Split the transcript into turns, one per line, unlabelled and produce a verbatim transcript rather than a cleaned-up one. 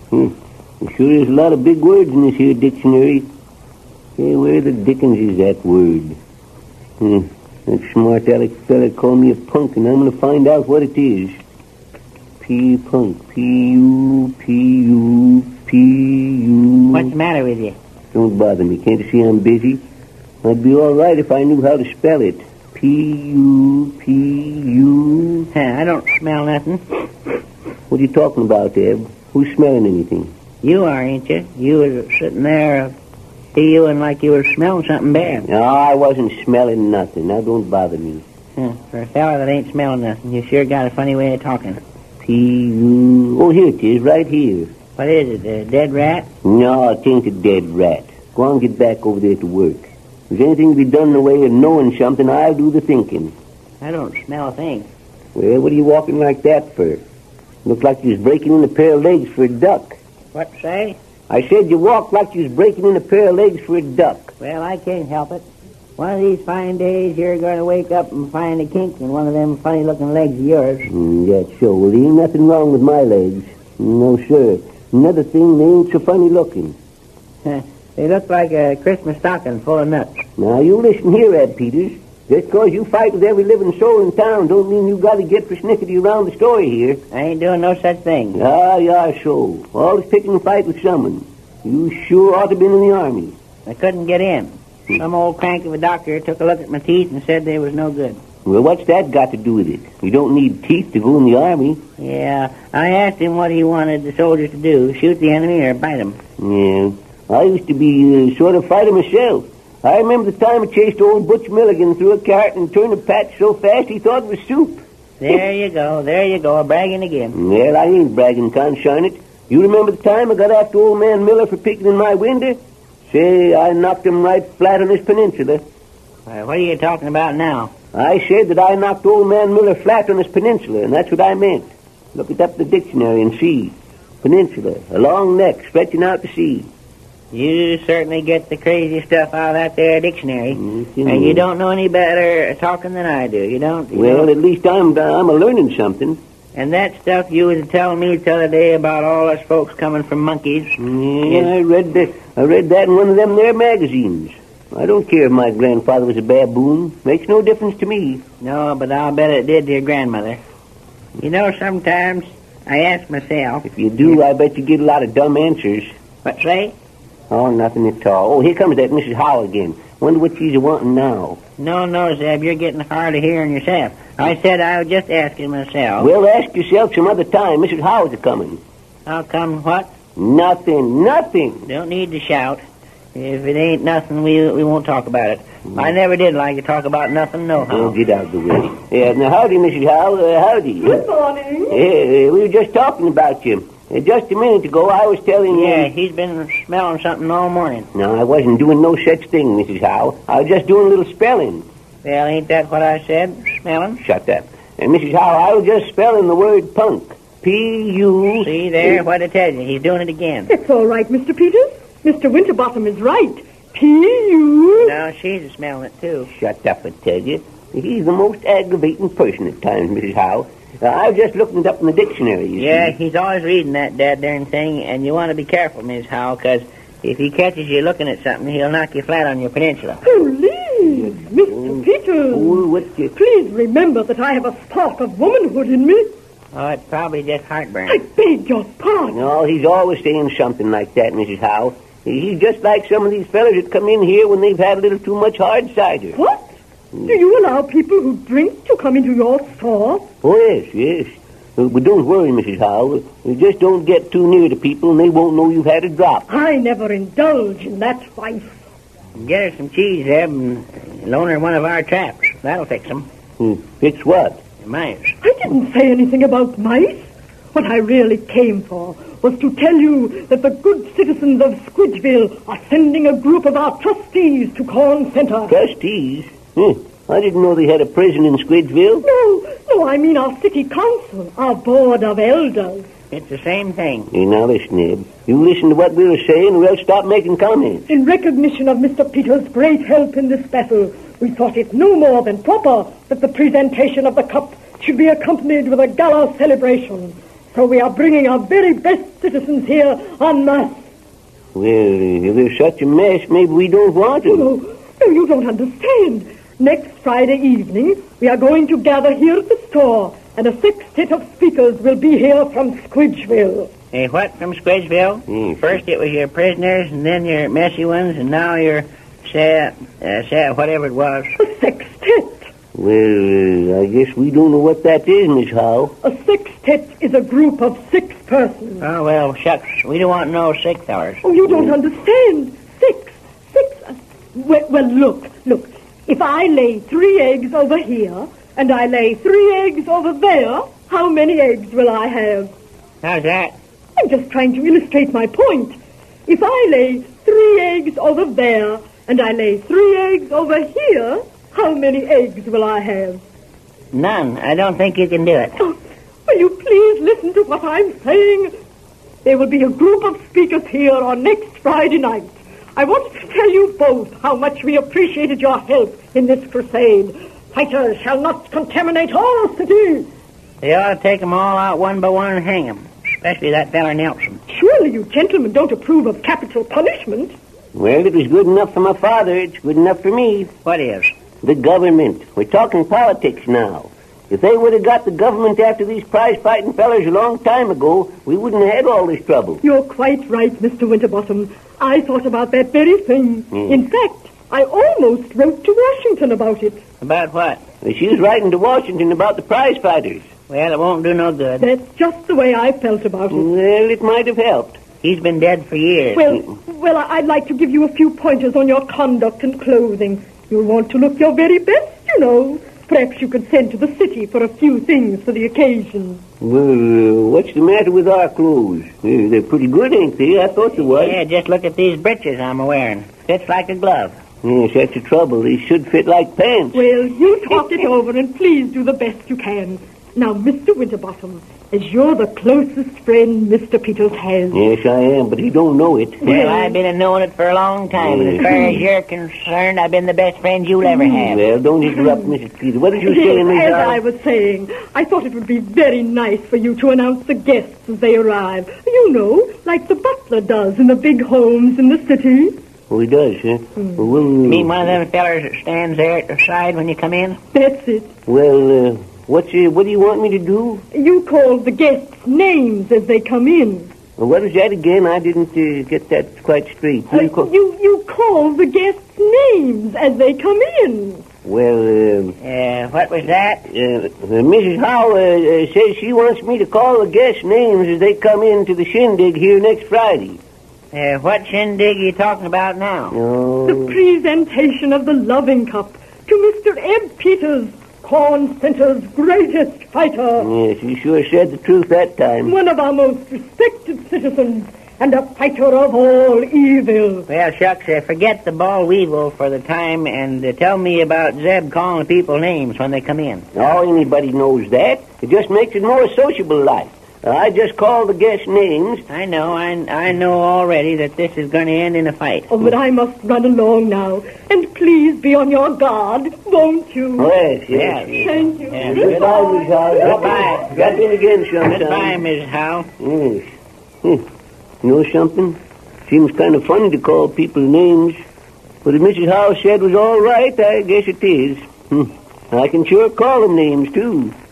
Hmm. Sure is a lot of big words in this here dictionary. Hey, where the dickens is that word? Hmm. That smart aleck fella called me a punk, and I'm going to find out what it is. P-punk. P-U, P-U, P-U.
What's the matter with you?
Don't bother me. Can't you see I'm busy? I'd be all right if I knew how to spell it. P-U, P-U.
Huh, I don't smell nothing.
What are you talking about, Eb? Who's smelling anything?
You are, ain't you? You was sitting there uh, feeling like you were smelling something bad.
No, I wasn't smelling nothing. Now, don't bother me.
Huh, for a fella that ain't smelling nothing, you sure got a funny way of talking.
P-U... Oh, here it is, right here.
What is it, a dead rat?
No, it ain't a dead rat. Go on, get back over there to work. If there's anything to be done in the way of knowing something, I'll do the thinking.
I don't smell a thing.
Well, what are you walking like that for? Look like you was breaking in a pair of legs for a duck.
What say?
I said you walked like you was breaking in a pair of legs for a duck.
Well, I can't help it. One of these fine days, you're going to wake up and find a kink in one of them funny-looking legs of yours.
Mm, that's so. Well, there ain't nothing wrong with my legs. No, sir. Another thing, they ain't so funny-looking.
They look like a Christmas stocking full of nuts.
Now, you listen here, Ed Peters. Just because you fight with every living soul in town don't mean you got to get persnickety around the story here.
I ain't doing no such thing.
Ah, yeah, so. Always picking a fight with someone. You sure ought to have been in the Army.
I couldn't get in. Some old crank of a doctor took a look at my teeth and said they was no good.
Well, what's that got to do with it? You don't need teeth to go in the Army.
Yeah, I asked him what he wanted the soldiers to do, shoot the enemy or bite him.
Yeah, I used to be uh, sort of fighter myself. I remember the time I chased old Butch Milligan through a cart and turned a patch so fast he thought it was soup.
There you go, there you go, bragging again.
Well, I ain't bragging, conshine it. You remember the time I got after old man Miller for peeking in my window? Say, I knocked him right flat on his peninsula.
Uh, what are you talking about now?
I said that I knocked old man Miller flat on his peninsula, and that's what I meant. Look it up in the dictionary and see. Peninsula, a long neck stretching out to sea.
You certainly get the crazy stuff out of that there dictionary.
Mm-hmm.
And you don't know any better talking than I do. You don't? You
well,
don't?
at least I'm I'm a learning something.
And that stuff you was telling me the other day about all us folks coming from monkeys.
Yeah, I read that. I read that in one of them there magazines. I don't care if my grandfather was a baboon. Makes no difference to me.
No, but I'll bet it did to your grandmother. You know, sometimes I ask myself...
If you do, I bet you get a lot of dumb answers.
What, say?
Oh, nothing at all. Oh, here comes that Missus Howe again. Wonder what she's wanting now.
No, no, Zeb, you're getting hard of hearing yourself. I said I was just asking myself.
Well, ask yourself some other time. Missus Howe's a-coming.
How come what?
Nothing, nothing.
Don't need to shout. If it ain't nothing, we we won't talk about it. Mm. I never did like to talk about nothing, nohow.
Oh, get out of the way. Yeah, now, howdy, Missus Howe. Uh, howdy.
Good morning.
Yeah, we were just talking about you. Uh, just a minute ago, I was telling you...
Yeah, he's been smelling something all morning.
No, I wasn't doing no such thing, Missus Howe. I was just doing a little spelling.
Well, ain't that what I said, smelling?
Shut up. And Missus Howe, I was just spelling the word punk. P U...
See there, what I tell you, he's doing it again.
It's all right, Mister Peters. Mister Winterbottom is right. P U...
No, she's smelling it, too.
Shut up, I tell you. He's the most aggravating person at times, Missus Howe. Uh, I was just looking it up in the dictionary, you
Yeah,
see.
he's always reading that dad darn thing, and you want to be careful, Miss Howe, because if he catches you looking at something, he'll knock you flat on your peninsula.
Please, Mister Peters.
Oh, what you...
Please remember that I have a spark of womanhood in me.
Oh, it's probably just heartburn.
I beg your pardon.
No, he's always saying something like that, Missus Howe. He's just like some of these fellas that come in here when they've had a little too much hard cider.
What? Do you allow people who drink to come into your store?
Oh, yes, yes. Uh, but don't worry, Missus Howe. You just don't get too near to people and they won't know you've had a drop.
I never indulge in that vice.
Get her some cheese, Zeb, and loan her one of our traps. That'll fix them.
Hmm. Fix what?
Mice.
I didn't say anything about mice. What I really came for was to tell you that the good citizens of Squidgeville are sending a group of our trustees to Corn Center.
Trustees? Hmm. I didn't know they had a prison in Squidgeville.
No, no, I mean our city council, our board of elders.
It's the same thing.
Hey, now listen, Eb. You listen to what we were saying or else stop making comments.
In recognition of Mister Peters' great help in this battle, we thought it no more than proper that the presentation of the cup should be accompanied with a gala celebration. So we are bringing our very best citizens here en masse.
Well, if there's such a mess, maybe we don't want
Oh,
to.
no, no, you don't understand. Next Friday evening, we are going to gather here at the store, and a sextet of speakers will be here from Squidgeville.
Hey, what from Squidgeville?
Mm.
First it was your prisoners, and then your messy ones, and now your, say, uh, say, whatever it was.
A sextet.
Well, uh, I guess we don't know what that is, Miss Howe.
A sextet is a group of six persons.
Oh, well, shucks. We don't want no six hours.
Oh, you don't understand. Six. Six. Uh, well, well, look, look. If I lay three eggs over here, and I lay three eggs over there, how many eggs will I have?
How's that?
I'm just trying to illustrate my point. If I lay three eggs over there, and I lay three eggs over here, how many eggs will I have?
None. I don't think you can do it.
Oh, will you please listen to what I'm saying? There will be a group of speakers here on next Friday night. I want to tell you both how much we appreciated your help in this crusade. Fighters shall not contaminate our city.
They ought to take 'em all out one by one and hang 'em, especially that feller Nelson.
Surely you gentlemen don't approve of capital punishment.
Well, it was good enough for my father. It's good enough for me.
What is?
The government. We're talking politics now. If they would have got the government after these prize-fighting fellers a long time ago, we wouldn't have had all this trouble.
You're quite right, Mister Winterbottom. I thought about that very thing.
Mm.
In fact, I almost wrote to Washington about it.
About what?
She was writing to Washington about the prize fighters.
Well, it won't do no good.
That's just the way I felt about it.
Well, it might have helped.
He's been dead for years.
Well, well, I'd like to give you a few pointers on your conduct and clothing. You'll want to look your very best, you know. Perhaps you could send to the city for a few things for the occasion.
Well, uh, what's the matter with our clothes? Uh, they're pretty good, ain't they? I thought they was.
Yeah, just look at these breeches I'm wearing. Fits like a glove.
Yes, that's the trouble. They should fit like pants.
Well, you talk it over and please do the best you can. Now, Mister Winterbottom, as you're the closest friend Mister Peters has.
Yes, I am, but he don't know it.
Well, I've been knowing it for a long time, and as far as you're concerned, I've been the best friend you'll ever have.
Well, don't interrupt, Missus Peters. What did you
Yes,
say, Miss
as
Howe?
I was saying, I thought it would be very nice for you to announce the guests as they arrive. You know, like the butler does in the big homes in the city.
Oh, he does, huh?
Hmm.
Well, we'll,
You mean one of them fellers that stands there at the side when you come in?
That's it.
Well, uh, what's, uh, what do you want me to do?
You call the guests names as they come in.
Well, what was that again? I didn't uh, get that quite straight. What do you call...
You, you call the guests names as they come in.
Well, uh,
Uh, what was that?
uh, uh, Missus Howe uh, uh, says she wants me to call the guests' names as they come into the shindig here next Friday.
Uh, what shindig are you talking about now?
The
Oh,
presentation of the loving cup to Mister Ed Peters, Corn Center's greatest fighter.
yes, you sure said the truth that time.
One of our most respected citizens and a fighter of all evil.
Well, shucks, uh, forget the ball weevil for the time and uh, tell me about Zeb calling people names when they come in.
Oh, anybody knows that. It just makes it more sociable like. Uh, I just call the guests' names.
I know, I, I know already that this is going to end in a fight.
Oh, but I must run along now. And please be on your guard, won't you?
Oh, yes, yes.
Yeah.
Thank you.
Yeah.
Good night, Miss Howe.
Goodbye.
Got in again sometime.
Goodbye, Missus Howe.
Yes. Hmm. You know something? Seems kind of funny to call people names. But if Missus Howe said was all right, I guess it is. Hmm. I can sure call them names, too.